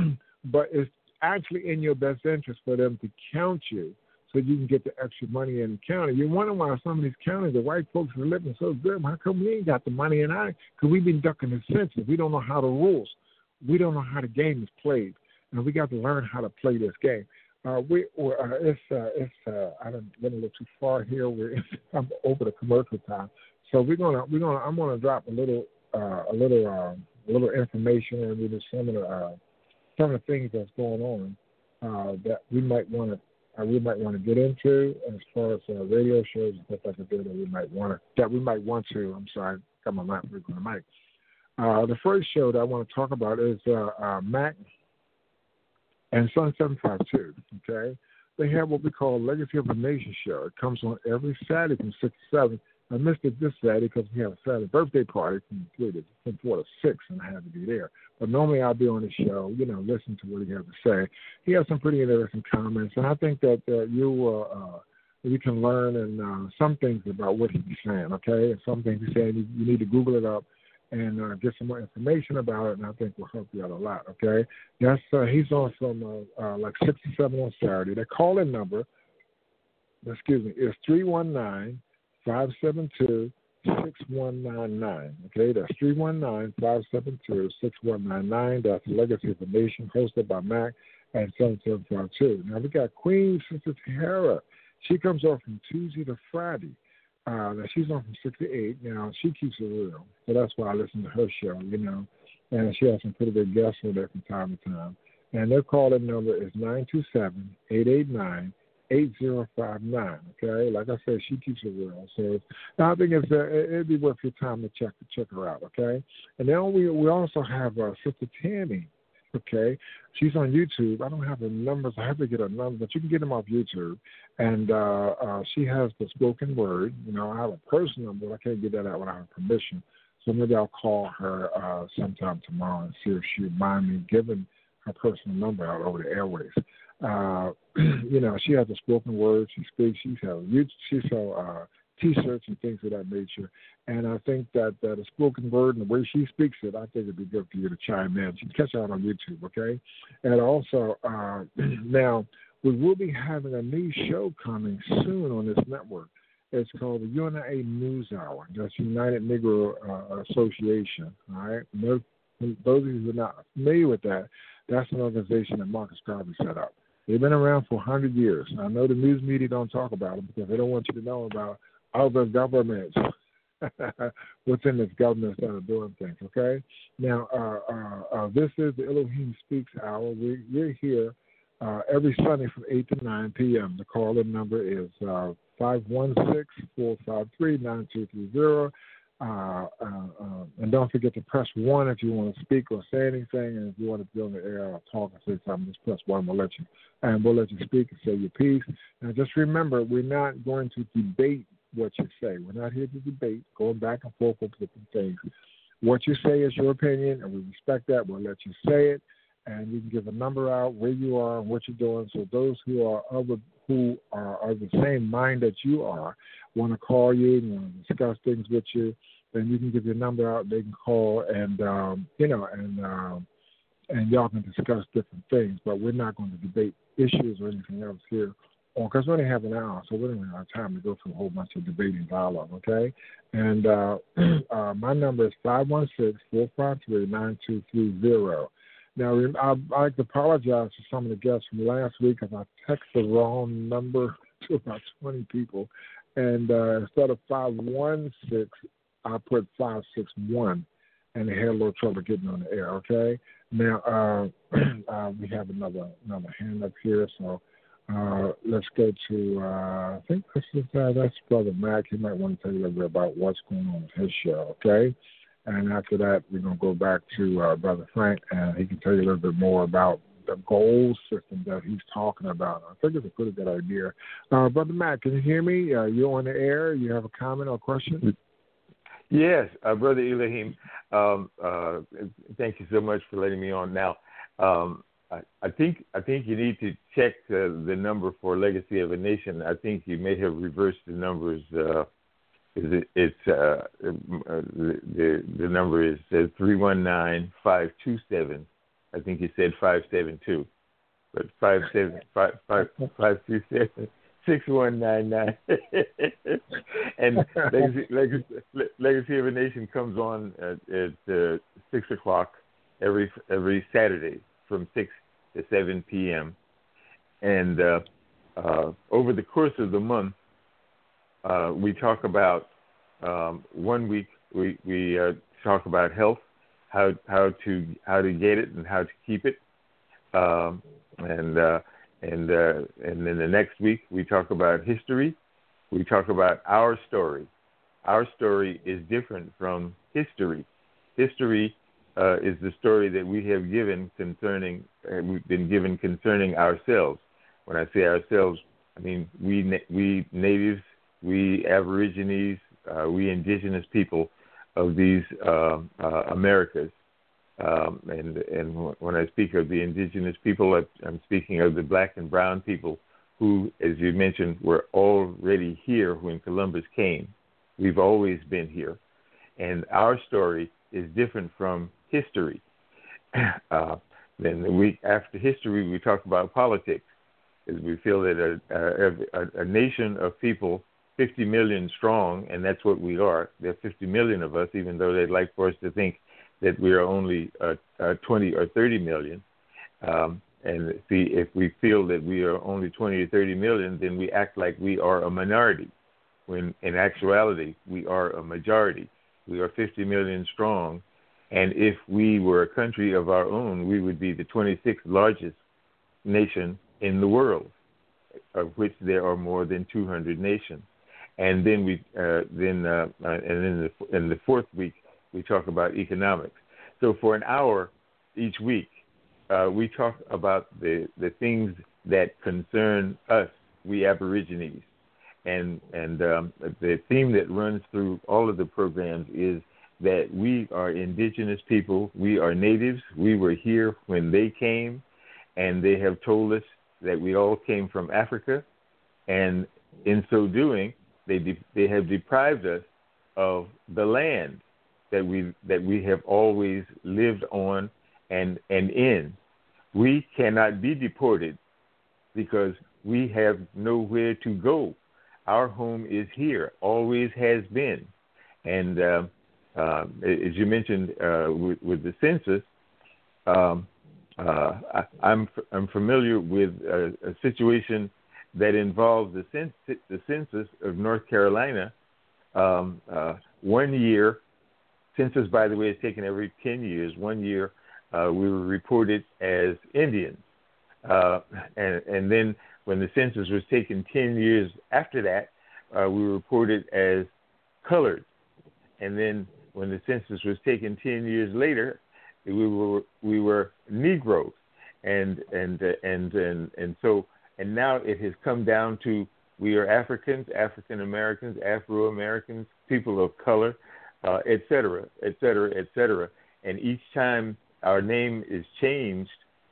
but it's actually in your best interest for them to count you, so you can get the extra money in the county. You're wondering why some of these counties, the white folks are living so good. How come we ain't got the money in our? Because we've been ducking the census. We don't know how the rules. We don't know how the game is played, and we got to learn how to play this game. Uh, we, uh, it's, uh, it's. Uh, I don't want to look too far here. We're I'm over the commercial time, so we're gonna, we're gonna. I'm gonna drop a little, uh, a little, um, a little information, and we just some of the, uh, some of the things that's going on uh, that we might want to. Uh, we might want to get into as far as uh, radio shows and stuff like that that we might want to that we might want to. I'm sorry, got my mic on the mic. Uh, the first show that I want to talk about is uh, uh, Mac and Sun seven five two. Okay, they have what we call Legacy of a Nation show. It comes on every Saturday from six to seven. I missed it this Saturday because we have a Saturday birthday party from three to from four to six, and I had to be there. But normally I'll be on the show, you know, listen to what he has to say. He has some pretty interesting comments, and I think that uh, you uh, uh, you can learn and uh, some things about what he's saying. Okay, and some things he's saying, you, you need to Google it up and uh, get some more information about it, and I think will help you out a lot. Okay, that's uh, he's on from uh, uh, like six to seven on Saturday. The call-in number, excuse me, is three one nine. five seven two, six one nine nine. Okay, that's three one nine, five seven two, six one nine nine. That's Legacy of the Nation, hosted by Mac at seven seven five two. Now, we got Queen Sister Tahara. She comes on from Tuesday to Friday. Uh, now, she's on from six to eight. Now, she keeps it real, so that's why I listen to her show, you know. And she has some pretty good guests on there from time to time. And their call-in number is nine two seven, eight eight nine, eight zero five nine. Okay, like I said, she keeps it real. So I think it's uh, it'd be worth your time to check check her out. Okay, and then we we also have uh, Sister Tammy. Okay, she's on YouTube. I don't have her numbers. I have to get her numbers, but you can get them off YouTube. And uh, uh, she has the spoken word. You know, I have a personal number. I can't get that out without her permission. So maybe I'll call her uh, sometime tomorrow and see if she would mind me giving her personal number out over the airways. Uh, you know, she has a spoken word. She speaks. She's have she sell uh, T-shirts and things of that nature. And I think that, that a spoken word and the way she speaks it, I think it'd be good for you to chime in. You can catch her out on YouTube, okay? And also, uh, now we will be having a new show coming soon on this network. It's called the U N A News Hour. That's United Negro uh, Association. All right. Those, those of you who are not familiar with that, that's an organization that Marcus Garvey set up. They've been around for one hundred years. I know the news media don't talk about them because they don't want you to know about other governments within this government that are doing things, okay? Now, uh, uh, uh, this is the Elohim Speaks Hour. We, we're here uh, every Sunday from eight to nine p.m. The call-in number is uh, five one six, four five three, nine two three zero. Uh, uh, uh, and don't forget to press one if you want to speak or say anything, and if you want to be on the air or talk or say something, just press one. We'll let you, and we'll let you speak and say your piece. Now, just remember, we're not going to debate what you say. We're not here to debate, going back and forth with different things. What you say is your opinion, and we respect that. We'll let you say it, and you can give a number out where you are and what you're doing. So those who are other who are of the same mind that you are want to call you and want to discuss things with you, then you can give your number out. They can call, and um, you know, and um, and y'all can discuss different things. But we're not going to debate issues or anything else here, because we only have an hour, so we don't have time to go through a whole bunch of debating dialogue. Okay, and uh, uh, my number is five one six, four five three, nine two three zero. Now, I'd like to apologize to some of the guests from last week because I texted the wrong number to about twenty people. And uh, instead of five one six, I put five six one, and they had a little trouble getting on the air, okay? Now, uh, uh, we have another another hand up here, so uh, let's go to, uh, I think this is, uh, that's Brother Mac. He might want to tell you a little bit about what's going on with his show, okay? And after that, we're going to go back to uh, Brother Frank, and he can tell you a little bit more about the goal system that he's talking about. I think it's a pretty good idea. Uh, Brother Matt, can you hear me? Uh, you're on the air. You have a comment or question? Yes, uh, Brother Elohim. Um, uh, thank you so much for letting me on. Now, um, I, I think I think you need to check uh, the number for Legacy of a Nation. I think you may have reversed the numbers. Uh, It, it's uh, the, the the number is three one nine five two seven. I think you said five seven two, but five seven five five five two seven six one nine nine. And Legacy, Legacy, Legacy of a Nation comes on at, at uh, six o'clock every every Saturday from six to seven p.m. And uh, uh, over the course of the month, Uh, we talk about um, one week. We we uh, talk about health, how how to how to get it and how to keep it, um, and uh, and uh, and then the next week we talk about history. We talk about our story. Our story is different from history. History uh, is the story that we have given concerning. Uh, we've been given concerning ourselves. when I say ourselves, I mean we we natives, we Aborigines, uh, we indigenous people of these uh, uh, Americas. Um, and and when I speak of the indigenous people, I'm speaking of the black and brown people who, as you mentioned, were already here when Columbus came. We've always been here. And our story is different from history. Uh, then the week after history, we talk about politics, as we feel that a, a, a nation of people, fifty million strong, and that's what we are. There are fifty million of us, even though they'd like for us to think that we are only uh, uh, twenty or thirty million. Um, and see, if we feel that we are only twenty or thirty million, then we act like we are a minority, when in actuality, we are a majority. We are fifty million strong. And if we were a country of our own, we would be the twenty-sixth largest nation in the world, of which there are more than two hundred nations. And then we, uh, then, uh, uh, and in the in the fourth week, we talk about economics. So for an hour each week, uh, we talk about the, the things that concern us, we Aborigines. And and um, the theme that runs through all of the programs is that we are indigenous people. We are natives. We were here when they came, and they have told us that we all came from Africa. And in so doing, they de- they have deprived us of the land that we that we have always lived on and and in. We cannot be deported because we have nowhere to go. Our home is here, always has been. And uh, uh, as you mentioned uh, with, with the census, um, uh, I, I'm I'm familiar with a, a situation that involves the, cens- the census of North Carolina. Um, uh, one year, census, by the way, is taken every ten years. One year, uh, we were reported as Indians. Uh, and, and then when the census was taken ten years after that, uh, we were reported as colored. And then when the census was taken ten years later, we were we were Negroes. And and uh, and and and so and now it has come down to we are Africans, African Americans, Afro Americans, people of color, uh, et cetera, et cetera, et cetera. And each time our name is changed,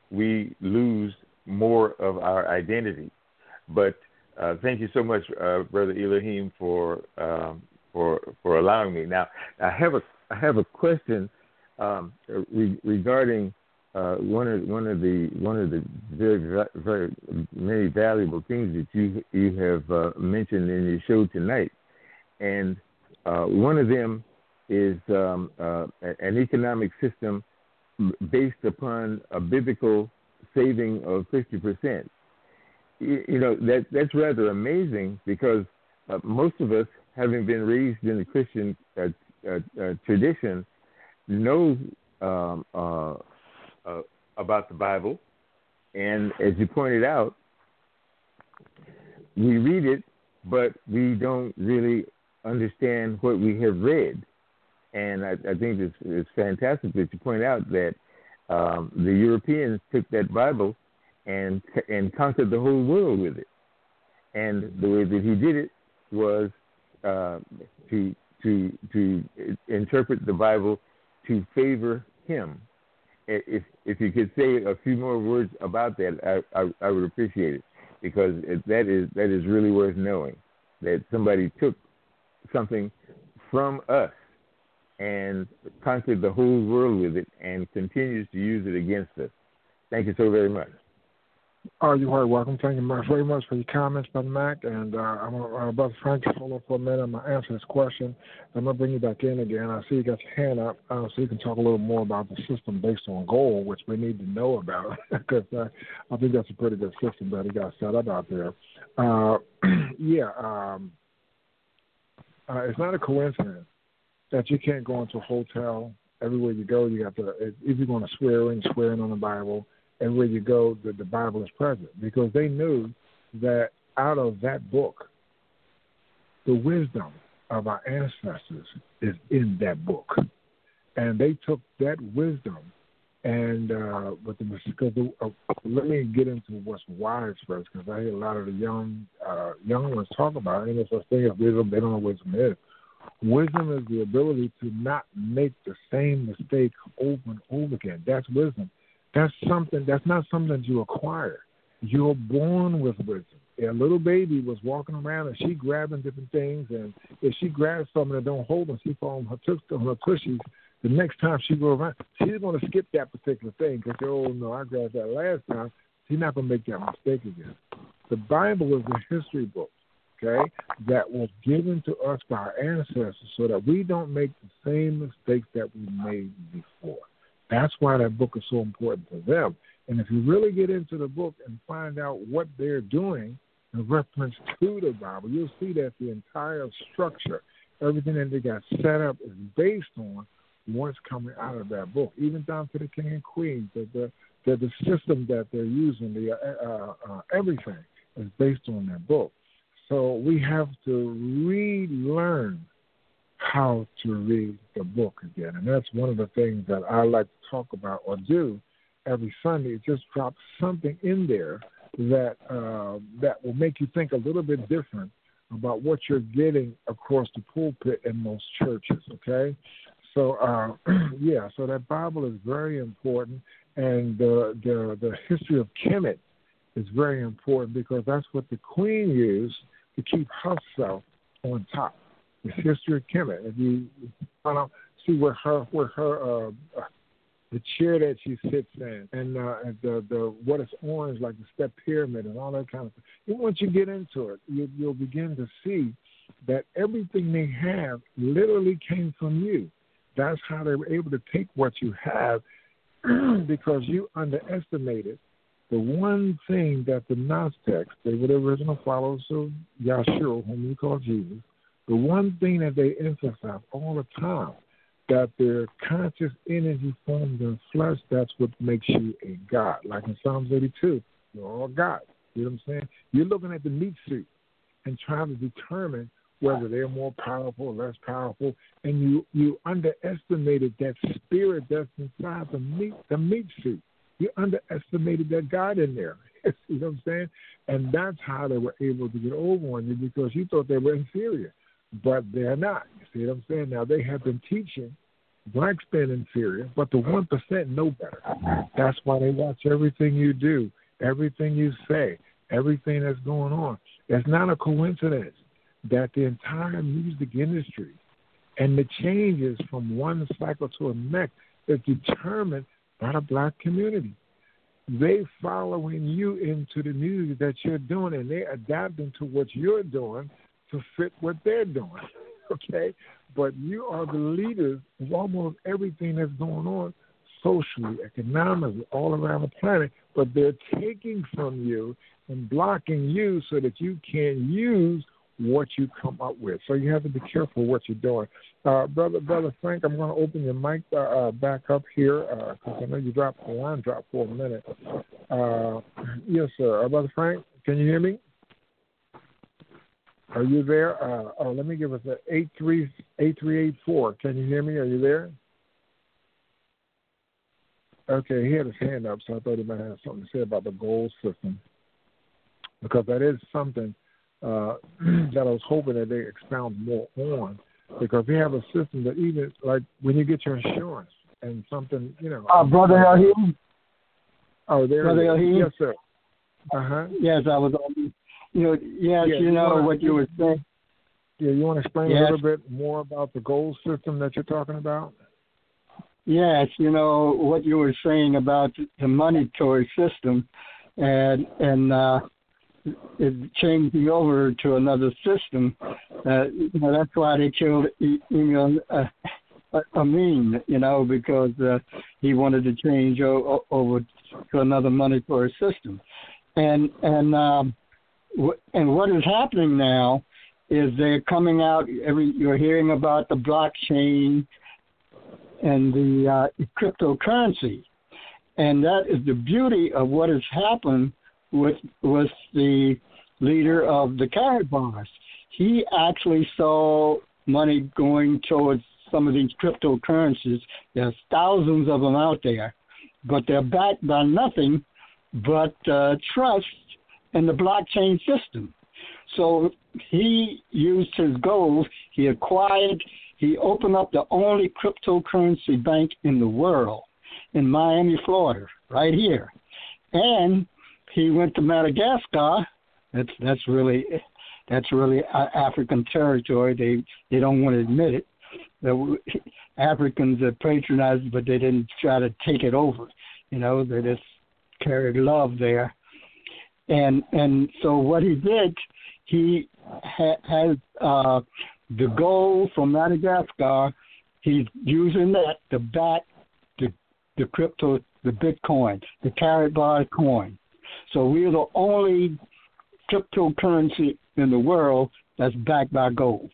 we lose more of our identity. But uh, thank you so much, uh, Brother Elohim, for um, for for allowing me. Now, I have a I have a question um, re- regarding uh, one of one of the one of the very very many valuable things that you you have uh, mentioned in your show tonight, and uh, one of them is um, uh, an economic system based upon a biblical saving of fifty percent. You, you know, that that's rather amazing because uh, most of us, having been raised in the Christian uh, uh, uh, tradition, know um, uh, uh, about the Bible. And as you pointed out, we read it, but we don't really understand what we have read. And I, I think it's, it's fantastic that you point out that um, the Europeans took that Bible and and conquered the whole world with it. And the way that he did it was uh, to to to interpret the Bible to favor him. If if you could say a few more words about that, I I, I would appreciate it, because it, that is that is really worth knowing, that somebody took something from us and conquered the whole world with it and continues to use it against us. Thank you so very much. Oh, you're very welcome. Thank you much, very much for your comments, Brother Mac. And uh, I'm uh, Brother Frank, hold on for a minute. I'm going to answer this question. I'm going to bring you back in again. I see you got your hand up, uh, so you can talk a little more about the system based on gold, which we need to know about, because uh, I think that's a pretty good system that he got set up out there. Uh, yeah, um, uh, it's not a coincidence that you can't go into a hotel. Everywhere you go, you have to, if you're going to swear in, swear in on the Bible. Everywhere you go, the, the Bible is present, because they knew that out of that book, the wisdom of our ancestors is in that book. And they took that wisdom And uh, but the, because the, uh, let me get into what's wise first, because I hear a lot of the young uh, young ones talk about it. Ain't no such thing as wisdom. They don't know what wisdom is. Wisdom is the ability to not make the same mistake over and over again. That's wisdom. That's something. That's not something that you acquire. You're born with wisdom. A little baby was walking around and she grabbing different things, and if she grabs something that don't hold her, she falls on her tush, on her tushies. The next time she goes around, she's going to skip that particular thing because, oh, no, I grabbed that last time. She's not going to make that mistake again. The Bible is a history book, okay, that was given to us by our ancestors so that we don't make the same mistakes that we made before. That's why that book is so important to them. And if you really get into the book and find out what they're doing in reference to the Bible, you'll see that the entire structure, everything that they got set up is based on what's coming out of that book, even down to the king and queen, the the, the, the system that they're using, the uh, uh, uh, everything is based on that book. So we have to relearn how to read the book again, and that's one of the things that I like to talk about or do every Sunday. Just drop something in there that uh, that will make you think a little bit different about what you're getting across the pulpit in most churches. Okay. So, uh, yeah, so that Bible is very important, and the, the the history of Kemet is very important because that's what the queen used to keep herself on top. The history of Kemet. If you want to see where her where her uh, the chair that she sits in, and, uh, and the the what is orange, like the step pyramid and all that kind of stuff. And once you get into it, you, you'll begin to see that everything they have literally came from you. That's how they were able to take what you have because you underestimated the one thing that the Gnostics, they were the original followers of Yahshua, whom we call Jesus, the one thing that they emphasize all the time, that their conscious energy formed in flesh, that's what makes you a God. Like in Psalms eighty-two, you're all God. You know what I'm saying? You're looking at the meat suit and trying to determine whether they're more powerful or less powerful, and you, you underestimated that spirit that's inside the meat, the meat suit. You underestimated that God in there. You know what I'm saying? And that's how they were able to get over on you because you thought they were inferior, but they're not. You see what I'm saying? Now, they have been teaching blacks being inferior, but the one percent know better. That's why they watch everything you do, everything you say, everything that's going on. It's not a coincidence that the entire music industry and the changes from one cycle to the next is determined by the black community. They following you into the music that you're doing, and they're adapting to what you're doing to fit what they're doing, okay? But you are the leaders of almost everything that's going on socially, economically, all around the planet, but they're taking from you and blocking you so that you can use what you come up with. So you have to be careful what you're doing. Uh, brother, brother Frank, I'm going to open your mic uh, uh, back up here because uh, I know you dropped the line dropped for a minute. Uh, yes, sir. Uh, brother Frank, can you hear me? Are you there? Uh, oh, let me give us a eight three eight three eight four. Can you hear me? Are you there? Okay, he had his hand up, so I thought he might have something to say about the goal system because that is something Uh, that I was hoping that they expound more on, because they have a system that even like when you get your insurance and something, you know. Uh, Brother Elhim. Oh, there. Brother Elhim. Yes, sir. Uh huh. Yes, I was. You know, yes, yeah, you know you wanna, what you were saying. Yeah, you want to explain yes. a little bit more about the goal system that you're talking about? Yes, you know what you were saying about the monetary system, and and. Uh, is changing over to another system. Uh, you know, that's why they killed Emil uh, Amin, you know, because uh, he wanted to change o- over to another monetary system. And and um, w- and what is happening now is they're coming out. Every you're hearing about the blockchain and the uh, cryptocurrency, and that is the beauty of what has happened with with the leader of the Karatbars. He actually saw money going towards some of these cryptocurrencies. There's thousands of them out there. but they're backed by nothing but uh, trust in the blockchain system. So he used his gold. He acquired, he opened up the only cryptocurrency bank in the world in Miami, Florida, right here. And he went to Madagascar. That's that's really that's really African territory. They they don't want to admit it. The Africans are patronized, but they didn't try to take it over. You know, they just carried love there. And and so what he did, he ha- had uh, the gold from Madagascar. He's using that to back the the crypto, the Bitcoin, the carried by coin. So we're the only cryptocurrency in the world that's backed by gold.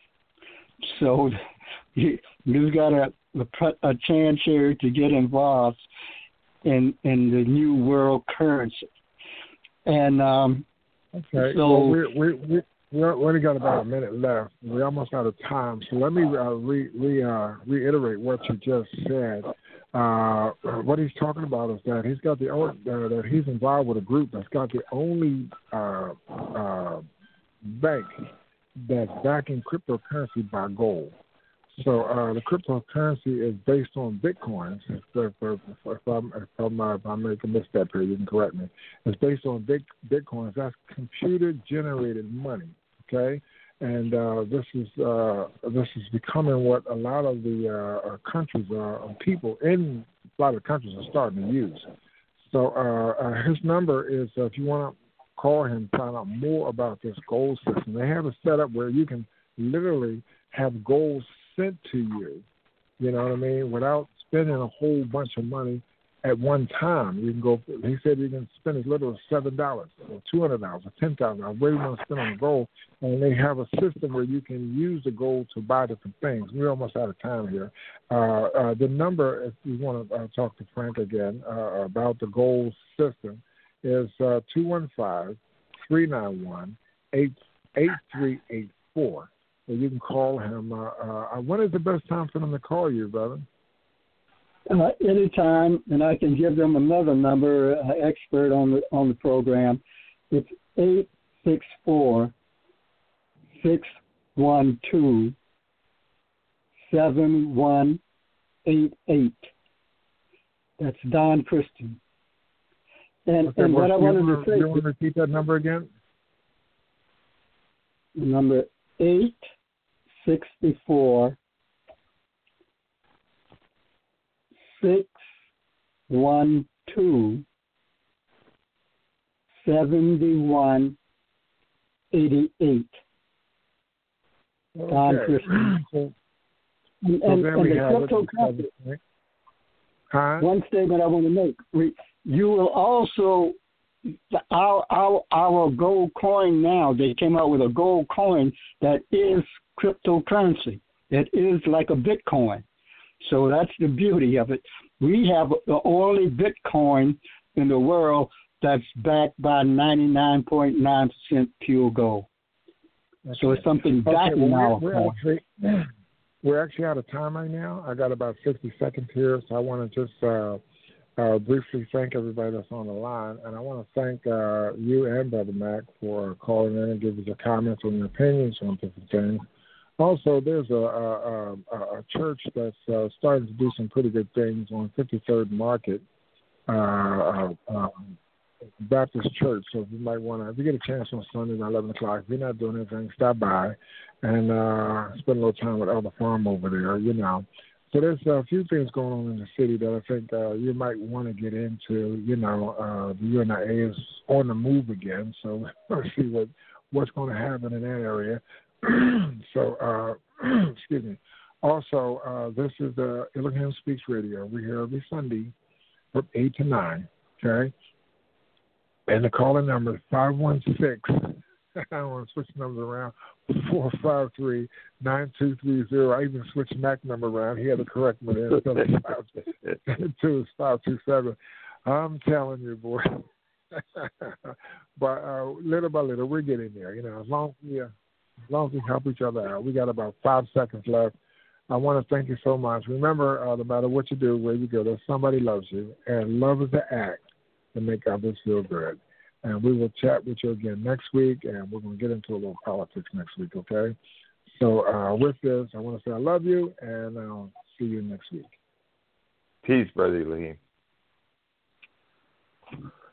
So you, you've got a, a, a chance here to get involved in in the new world currency. And um, okay, so well, we we we we only got about a minute left. We're almost out of time, so let me uh, re, re uh, reiterate what you just said. Uh, what he's talking about is that he's got the uh, that he's involved with a group that's got the only uh, uh, bank that's backing cryptocurrency by gold. So uh, the cryptocurrency is based on bitcoins. If, if, if, if, I'm, if, I'm, uh, if I make a misstep here, you can correct me. It's based on big bitcoins. That's computer-generated money. Okay, and uh, this is uh, this is becoming what a lot of the uh, countries are, uh, people in a lot of countries are starting to use. So uh, uh, his number is uh, if you want to call him, find out more about this gold system. They have a setup where you can literally have gold sent to you, you know what I mean, without spending a whole bunch of money at one time. You can go, he said you can spend as little as seven dollars or two hundred dollars or ten thousand dollars, whatever you want to spend on gold. And they have a system where you can use the gold to buy different things. We're almost out of time here. Uh, uh, the number, if you want to uh, talk to Frank again uh, about the gold system, is uh, two one five, three nine one, eight three eight four. So you can call him. Uh, uh, when is the best time for them to call you, brother? Uh, anytime, and I can give them another number, uh, expert on the on the program. It's eight six four, six one two, seven one eight eight. That's Don Christian. And, okay, and what, what I wanted want to say... You want to repeat that number again? Number eight sixty-four, six one two, seventy-one eighty-eight. Okay. Don Christian. So, and so and, there and we the have cryptocurrency. it. Huh? One statement I want to make: you will also our our our gold coin now. They came out with a gold coin that is cryptocurrency. It is like a Bitcoin. So that's the beauty of it. We have the only Bitcoin in the world that's backed by ninety-nine point nine percent pure gold. Okay. So it's something backing okay, well, our we're, coin. we're actually, we're actually out of time right now. I got about sixty seconds here, so I want to just uh, uh, briefly thank everybody that's on the line. And I want to thank uh, you and Brother Mac for calling in and giving your comments and your opinions on different things. Also, there's a, a, a, a church that's uh, starting to do some pretty good things on fifty-third Market, uh, uh, um, Baptist Church. So if you might want to, if you get a chance on Sunday at eleven o'clock, if you're not doing anything, stop by and uh, spend a little time with Elder Farm over there, you know. So there's a few things going on in the city that I think uh, you might want to get into. You know, uh, the U N I A is on the move again, so let's see what, what's going to happen in that area. so, uh, excuse me. Also, uh, this is the Elohim Speaks Radio. We're here every Sunday from eight to nine, okay? And the calling number is five one six, I don't want to switch the numbers around, four five three, nine two three zero. I even switched Mac's number around. He had the correct one there. Two is five two seven. I'm telling you, boy. But uh, little by little, we're getting there. You know, as long as we, uh, as long as we help each other out. We got about five seconds left. I want to thank you so much. Remember, uh, no matter what you do, where you go, there's somebody loves you, and love is the act to make others feel good. And we will chat with you again next week, and we're going to get into a little politics next week, okay? So uh, with this, I want to say I love you, and I'll see you next week. Peace, Brother Elohim.